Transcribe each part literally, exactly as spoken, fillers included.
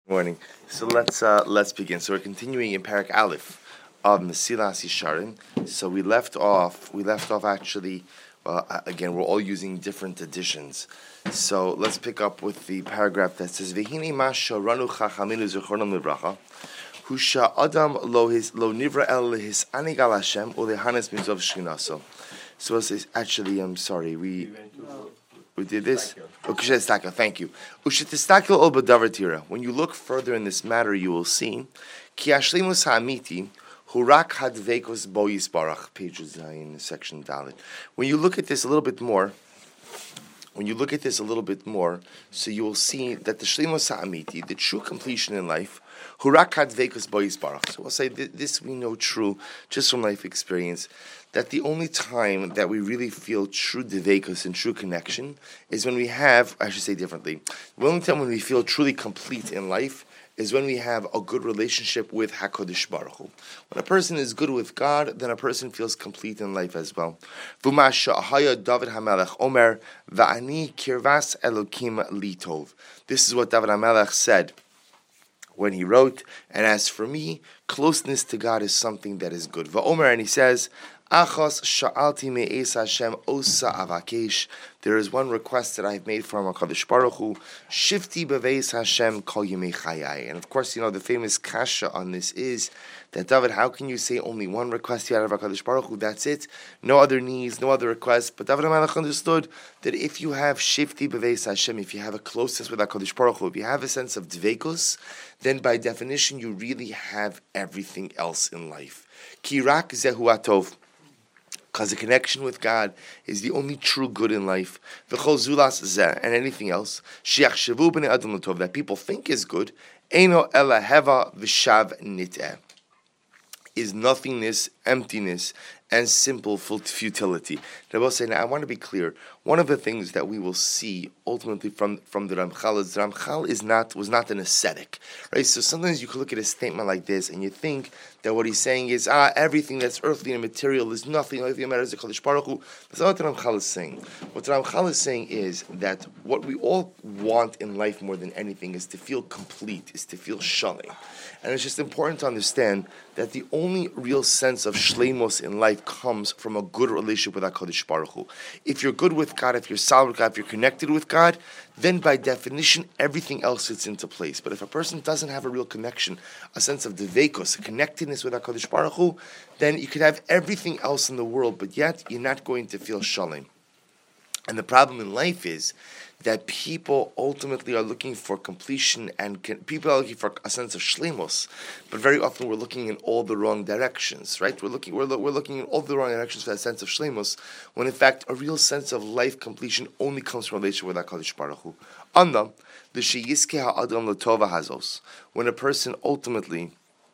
Morning. So let's uh, let's begin. So we're continuing in Parak Aleph of Mesilas Yesharim. So we left off. We left off actually. Well, uh, again, we're all using different editions. So let's pick up with the paragraph that says Vehine Masha Ranu Chachaminu Zechronam Libracha Husha Adam Lo His Lo Nivra El His Anigal Hashem Ulehanes Mizov Shchinaso. So it's actually, I'm sorry, we. We did this. Thank you. When you look further in this matter, you will see page in section Dalit. When you look at this a little bit more, when you look at this a little bit more, so you will see that the shleimus ha'amiti, the true completion in life, hurak hadvekos bois barach. So we'll say this we know true just from life experience, that the only time that we really feel true devekos and true connection is when we have, I should say differently, the only time when we feel truly complete in life is when we have a good relationship with HaKadosh Baruch Hu. When a person is good with God, then a person feels complete in life as well. V'masha ahaya David HaMelech Omer va'ani kirvas Elokim litov. This is what David HaMelech said when he wrote, and as for me, closeness to God is something that is good. Va'omer, and he says, Achos sha'alti me'es Hashem osa avakesh. There is one request that I've made from HaKadosh Baruch Hu, Shifti beveis Hashem kol yemei chayai. And of course, you know, the famous kasha on this is that, David, how can you say only one request you had of HaKadosh Baruch Hu? That's it. No other needs, no other requests. But David HaMelech understood that if you have Shifti beveis Hashem, if you have a closeness with HaKadosh Baruch Hu, if you have a sense of dveikus, then by definition you really have everything else in life. Kirak zehu atov. Because the connection with God is the only true good in life. V'chol zulas zeh, and anything else, she'achshavu b'nei adam l'tov, that people think is good, eino ela heva v'shav nit'eh, is nothingness, emptiness, and simple futility. Now, I want to be clear. One of the things that we will see ultimately from, from the Ramchal is the Ramchal is not was not an ascetic, right? So sometimes you could look at a statement like this and you think that what he's saying is ah everything that's earthly and material is nothing. Only thing that matters is the Kodesh Baruch Hu. That's not what the Ramchal is saying. What the Ramchal is saying is that what we all want in life more than anything is to feel complete, is to feel shalom. And it's just important to understand that the only real sense of shleimus in life comes from a good relationship with HaKadosh Baruch Hu. If you're good with God, if you're solid with God, if you're connected with God, then by definition everything else fits into place. But if a person doesn't have a real connection, a sense of devekos, a connectedness with HaKadosh Baruch Hu, then you could have everything else in the world, but yet you're not going to feel shalom. And the problem in life is that people ultimately are looking for completion, and can, people are looking for a sense of shleimus, but very often we're looking in all the wrong directions, right? We're looking we're, we're looking in all the wrong directions for that sense of shleimus, when in fact a real sense of life completion only comes from relation with HaKadosh Baruch Hu. Anda, the sheyiske ha'adam l'tova hazos, when a person ultimately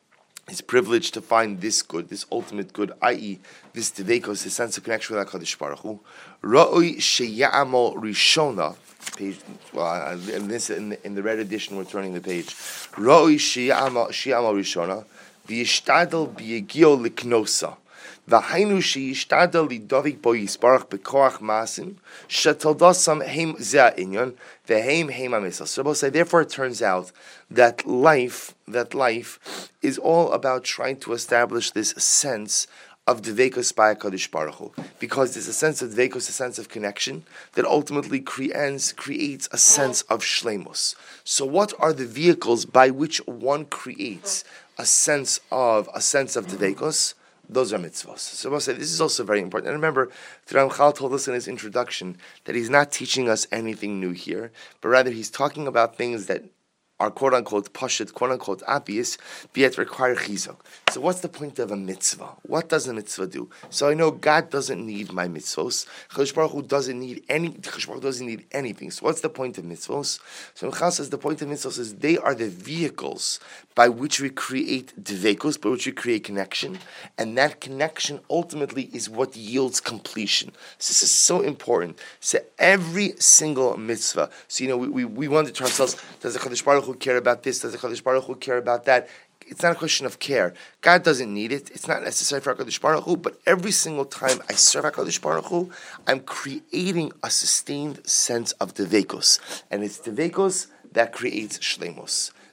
is privileged to find this good, this ultimate good, that is, this devekos, this sense of connection with HaKadosh Baruch Hu. Ra'oi sheya'amo rishona, page, well, in this in the, in the red edition, we're turning the page. Ra'oi sheya'amo rishona, v'yishtadel b'yegio liknosa. V'hainu sheyishtadel lidovik bo yisbarach bekoach masim, shetaldosam heim zeh inyon, v'heim heim amisal. So we'll say, therefore it turns out that life, that life is all about trying to establish this sense of dveikus by HaKadosh Baruch Hu, because there's a sense of dveikus, a sense of connection that ultimately creates creates a sense of shleimus. So, what are the vehicles by which one creates a sense of a sense of dveikus? Those are mitzvahs. So we'll say this is also very important. And remember, the Ramchal told us in his introduction that he's not teaching us anything new here, but rather he's talking about things that are quote-unquote pashut, quote-unquote obvious, but yet require chizuk. So what's the point of a mitzvah? What does a mitzvah do? So I know God doesn't need my mitzvahs. Chadosh Baruch Hu doesn't need any. Chadosh Baruch Hu doesn't need anything. So what's the point of mitzvahs? So Michal says the point of mitzvahs is they are the vehicles by which we create dveikus, by which we create connection, and that connection ultimately is what yields completion. So this is so important. So every single mitzvah. So you know we we, we wonder to ourselves, does the Chadosh Baruch Hu care about this? Does the Chadosh Baruch Hu care about that? It's not a question of care. God doesn't need it. It's not necessary for HaKadosh Baruch Hu, but every single time I serve HaKadosh Baruch Hu, I'm creating a sustained sense of devekos. And it's devekos that creates shleimus.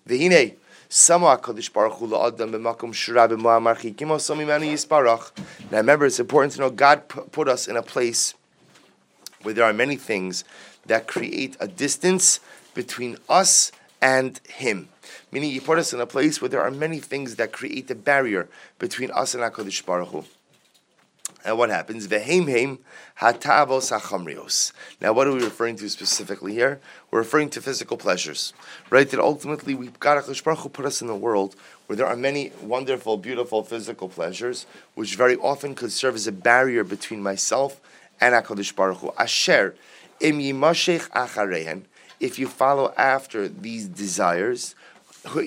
V'hinei, Sama HaKadosh Baruch Hu la'adam b'makom shura b'mo'am marchikim o so mimenu yisparach. Now remember, it's important to know God put us in a place where there are many things that create a distance between us and Him. Meaning, He put us in a place where there are many things that create a barrier between us and HaKadosh Baruch Hu. And what happens? V'heim hatavos hachamrios. Now, what are we referring to specifically here? We're referring to physical pleasures, right? That ultimately, we've got HaKadosh Baruch Hu put us in a world where there are many wonderful, beautiful physical pleasures, which very often could serve as a barrier between myself and HaKadosh Baruch Hu. Asher im yimashech achareihen. If you follow after these desires, a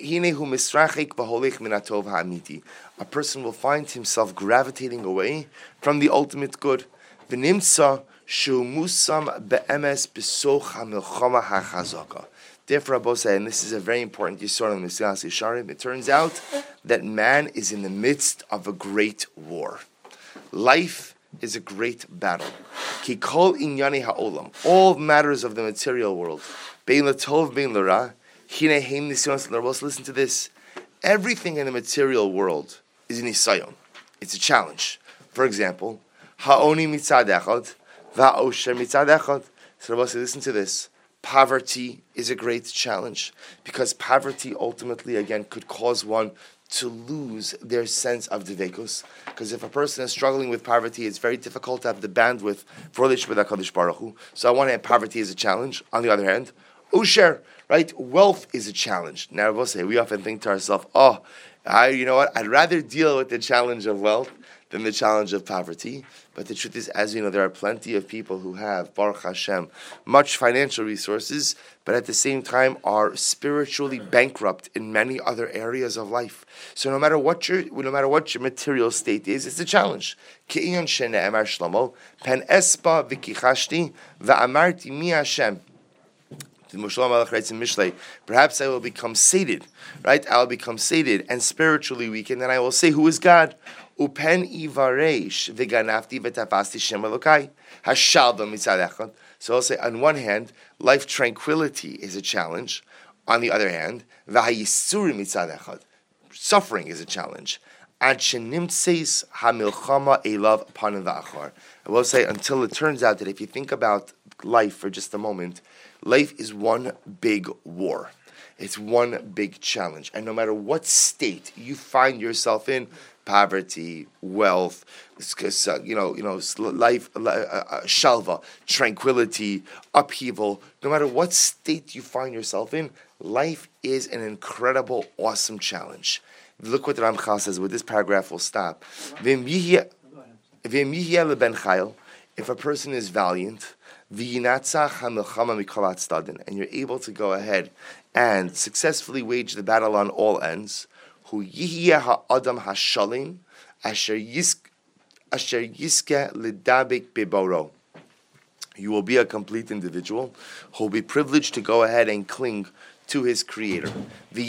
person will find himself gravitating away from the ultimate good. Therefore, Abba said, and this is a very important yisod in Mesilas Yesharim, it turns out that man is in the midst of a great war. Life is a great battle. Ki kol inyani ha'olam, all matters of the material world, bein latov, bein lara, listen to this. Everything in the material world is an isayon. It's a challenge. For example, ha'oni mitzad echad, va'osher mitzad echad. So Rabbi said, listen to this. Poverty is a great challenge because poverty ultimately, again, could cause one to lose their sense of devekos. Because if a person is struggling with poverty, it's very difficult to have the bandwidth for Lish with HaKadosh Baruch Hu. So on one hand, poverty is a challenge. On the other hand, usher, right? Wealth is a challenge. Now, we'll say, we often think to ourselves, oh, I, you know what? I'd rather deal with the challenge of wealth than the challenge of poverty. But the truth is, as you know, there are plenty of people who have, Baruch Hashem, much financial resources, but at the same time are spiritually bankrupt in many other areas of life. So no matter what your, no matter what your material state is, it's a challenge. Ke'iyon shene'emar Shlomo, pen espa v'kichashti va'amarti mi Hashem. Writes in Mishlei, perhaps I will become sated, right? I will become sated and spiritually weak, and then I will say, who is God? Upen ivareish v'ganafti v'tafasti shem Elokai hashalva mitzad echad. So I'll say, on one hand, life tranquility is a challenge. On the other hand, v'hayisuri mitzad echad, suffering is a challenge. Ad shenimtseis hamilchama elav panim v'achar. I will say, until it turns out that if you think about life for just a moment, life is one big war. It's one big challenge. And no matter what state you find yourself in, poverty, wealth, you know, you know, life, uh, shalva, tranquility, upheaval, no matter what state you find yourself in, life is an incredible, awesome challenge. Look what the Ramchal says. With this paragraph, we'll stop. If a person is valiant, and you're able to go ahead and successfully wage the battle on all ends, you will be a complete individual who will be privileged to go ahead and cling to his Creator. And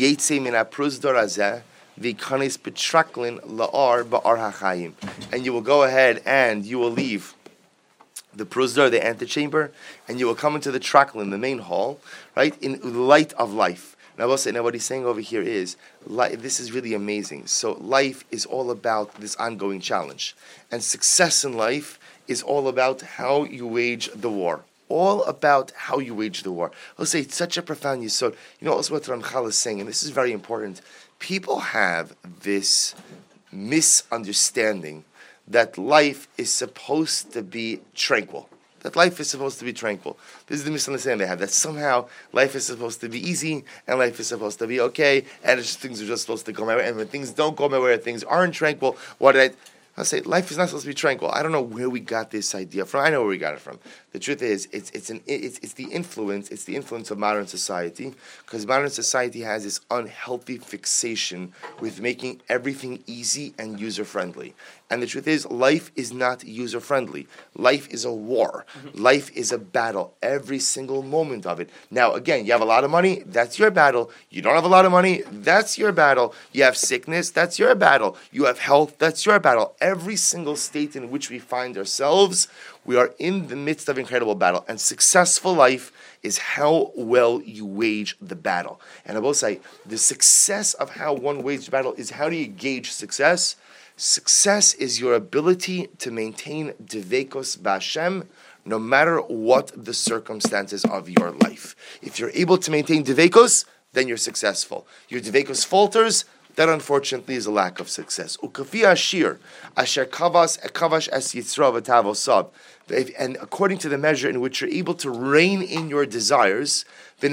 you will go ahead and you will leave the prusdar, the antechamber, and you will come into the traklin, the main hall, right, in the light of life. Now, I will say, now what he's saying over here is, life, this is really amazing. So life is all about this ongoing challenge. And success in life is all about how you wage the war. All about how you wage the war. I'll say, it's such a profound yisod. You know also what Ramchal is saying, and this is very important. People have this misunderstanding that life is supposed to be tranquil. That life is supposed to be tranquil. This is the misunderstanding they have, that somehow life is supposed to be easy, and life is supposed to be okay, and it's just, things are just supposed to go my way, and when things don't go my way, things aren't tranquil, what did I... I'll say, life is not supposed to be tranquil. I don't know where we got this idea from. I know where we got it from. The truth is, it's it's an it's it's the influence. It's the influence of modern society, because modern society has this unhealthy fixation with making everything easy and user friendly. And the truth is, life is not user-friendly. Life is a war. Mm-hmm. Life is a battle, every single moment of it. Now, again, you have a lot of money, that's your battle. You don't have a lot of money, that's your battle. You have sickness, that's your battle. You have health, that's your battle. Every single state in which we find ourselves, we are in the midst of incredible battle. And successful life is how well you wage the battle. And I will say, the success of how one wages the battle is how do you gauge success? Success is your ability to maintain Devekos B'Hashem no matter what the circumstances of your life. If you're able to maintain Devekos, then you're successful. Your Devekos falters, that unfortunately is a lack of success. Ukafi ashir, asher kavas ekavash es yitzra v'tavosab. And according to the measure in which you're able to rein in your desires, and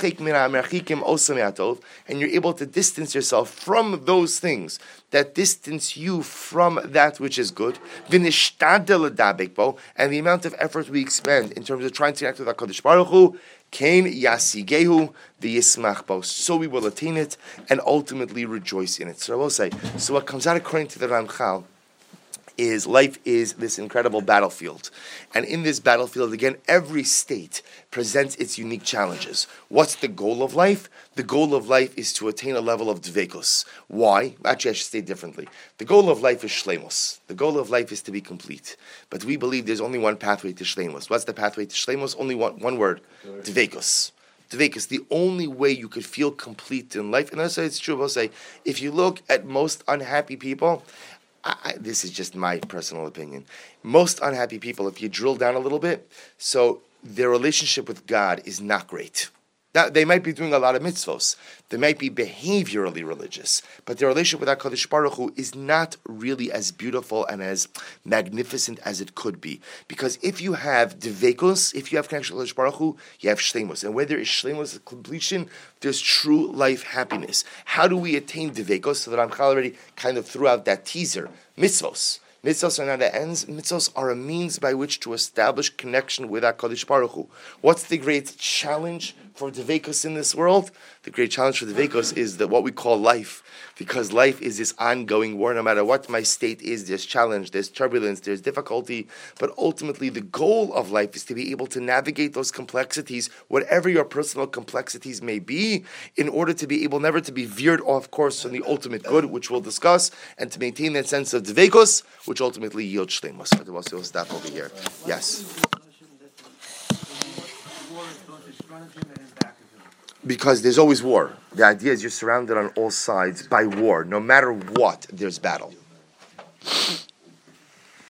you're able to distance yourself from those things that distance you from that which is good, and the amount of effort we expend in terms of trying to connect with HaKadosh Baruch Hu, Kain yasigehu v'yismach bo. So we will attain it and ultimately rejoice in it. So I will say, so what comes out according to the Ramchal is life is this incredible battlefield. And in this battlefield, again, every state presents its unique challenges. What's the goal of life? The goal of life is to attain a level of dvekos. Why? Actually, I should say differently. The goal of life is shlemos. The goal of life is to be complete. But we believe there's only one pathway to shlemos. What's the pathway to shlemos? Only one, one word, dvekos. Dvekos, the only way you could feel complete in life. And I say it's true, I'll say, if you look at most unhappy people, I, I, this is just my personal opinion. Most unhappy people, if you drill down a little bit, so their relationship with God is not great. Now, they might be doing a lot of mitzvos. They might be behaviorally religious. But their relationship with HaKadosh Baruch Hu is not really as beautiful and as magnificent as it could be. Because if you have devekos, if you have connection with HaKadosh Baruch Hu, you have shlemos. And where there is shlemos, completion, there's true life happiness. How do we attain devekos? So that Ramchal already kind of threw out that teaser. Mitzvos. Mitzvos are not the ends. Mitzvos are a means by which to establish connection with HaKadosh Baruch Hu. What's the great challenge for Devekos in this world? The great challenge for Devekos is that what we call life. Because life is this ongoing war. No matter what my state is, there's challenge, there's turbulence, there's difficulty. But ultimately, the goal of life is to be able to navigate those complexities, whatever your personal complexities may be, in order to be able never to be veered off course from the ultimate good, which we'll discuss, and to maintain that sense of Devekos, which ultimately yields Shlemos. We'll stop over here. Yes. Because there's always war. The idea is you're surrounded on all sides by war. No matter what, there's battle.